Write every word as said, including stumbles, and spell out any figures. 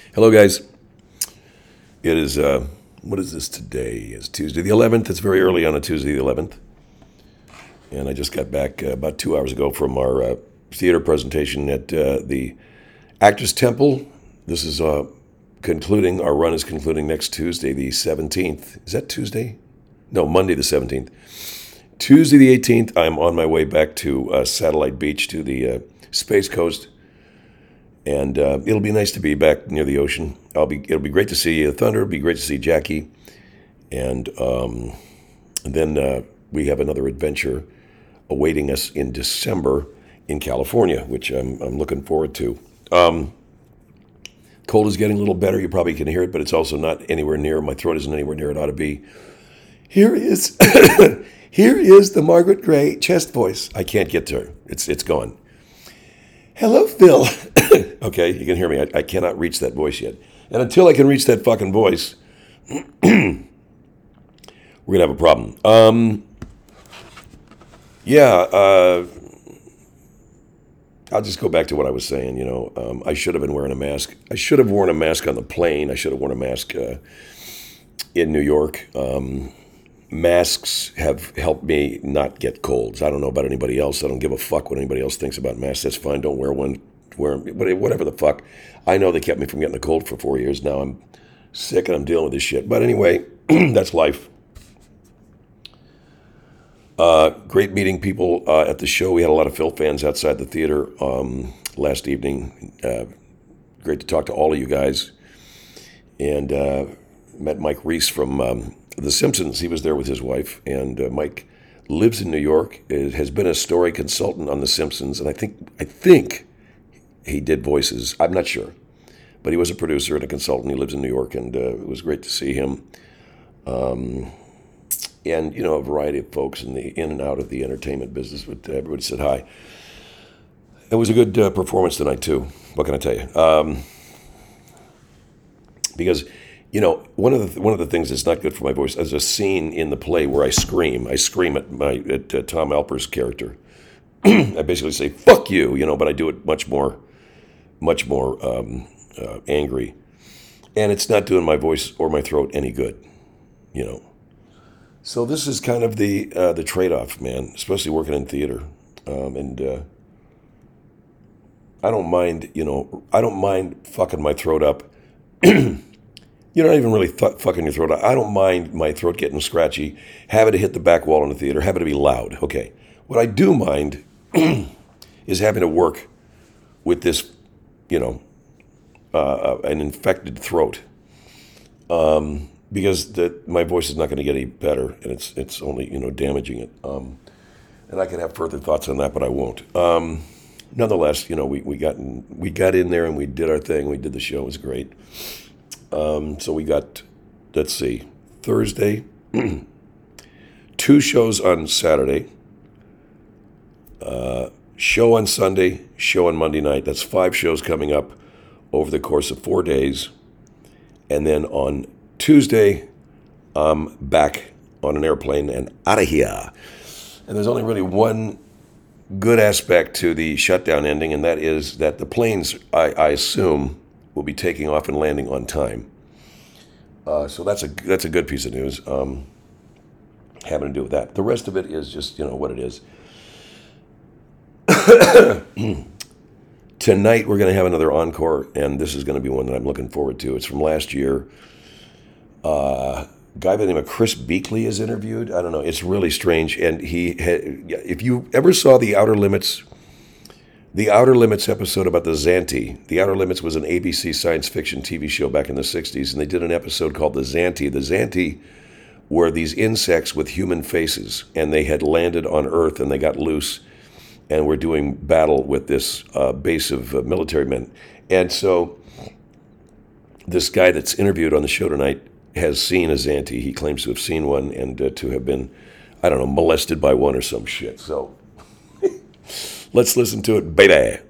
Hello, guys. It is, uh, what is this today? It's Tuesday the eleventh. It's very early on a Tuesday the eleventh. And I just got back uh, about two hours ago from our uh, theater presentation at uh, the Actors Temple. This is uh, concluding, our run is concluding next Tuesday, the seventeenth. Is that Tuesday? No, Monday the seventeenth. Tuesday the eighteenth, I'm on my way back to uh, Satellite Beach to the uh, Space Coast. And uh, it'll be nice to be back near the ocean. I'll be. It'll be great to see uh, Thunder. It'll be great to see Jackie, and, um, and then uh, we have another adventure awaiting us in December in California, which I'm, I'm looking forward to. Um, cold is getting a little better. You probably can hear it, but it's also not anywhere near. My throat isn't anywhere near it ought to be. Here is here is the Margaret Gray chest voice. I can't get to her. It's it's gone. Hello, Phil. Okay, you can hear me. I, I cannot reach that voice yet. And until I can reach that fucking voice, we're going to have a problem. Um, yeah, uh, I'll just go back to what I was saying. You know, um, I should have been wearing a mask. I should have worn a mask on the plane. I should have worn a mask uh, in New York. Um, masks have helped me not get colds. I don't know about anybody else. I don't give a fuck what anybody else thinks about masks. That's fine. Don't wear one. Wear whatever the fuck. I know they kept me from getting a cold for four years. Now I'm sick and I'm dealing with this shit. But anyway, that's life. Uh, great meeting people uh, at the show. We had a lot of Phil fans outside the theater um, last evening. Uh, great to talk to all of you guys. And uh, met Mike Reese from um, The Simpsons. He was there with his wife. And uh, Mike lives in New York. It has been a story consultant on The Simpsons. And I think I think he did voices. I'm not sure. But he was a producer and a consultant. He lives in New York. And uh, it was great to see him. Um... And, you know, a variety of folks in the in and out of the entertainment business. But everybody said hi. It was a good uh, performance tonight, too. What can I tell you? Um, because, you know, one of the one of the things that's not good for my voice is a scene in the play where I scream. I scream at my at uh, Tom Alper's character. I basically say "fuck you," you know, but I do it much more, much more um, uh, angry, and it's not doing my voice or my throat any good, you know. So this is kind of the uh, the trade-off, man, especially working in theater. Um, and uh, I don't mind, you know, I don't mind fucking my throat up. You're not even really th- fucking your throat up. I don't mind my throat getting scratchy, having to hit the back wall in the theater, having to be loud. Okay. What I do mind is having to work with this, you know, uh, an infected throat. Um... Because the, my voice is not going to get any better, and it's it's only, you know, damaging it. Um, and I can have further thoughts on that, but I won't. Um, nonetheless, you know, we, we got in, we got in there and we did our thing. We did the show. It was great. Um, so we got, let's see, Thursday, two shows on Saturday, uh, show on Sunday, show on Monday night. That's five shows coming up over the course of four days. And then on Tuesday, I'm back on an airplane and out of here. And there's only really one good aspect to the shutdown ending, and that is that the planes, I, I assume, will be taking off and landing on time. Uh, so that's a that's a good piece of news. Um, having to do with that. The rest of it is just, you know, what it is. Tonight we're going to have another encore, and this is going to be one that I'm looking forward to. It's from last year. Uh, a guy by the name of Chris Beakley is interviewed. I don't know. It's really strange. And he, had, if you ever saw the Outer Limits, the Outer Limits episode about the Xanti. The Outer Limits was an A B C science fiction T V show back in the sixties, and they did an episode called the Xanti. The Xanti were these insects with human faces, and they had landed on Earth, and they got loose, and were doing battle with this uh, base of uh, military men. And so this guy that's interviewed on the show tonight has seen a Xanti. He claims to have seen one and uh, to have been, I don't know, molested by one or some shit. So let's listen to it, baby.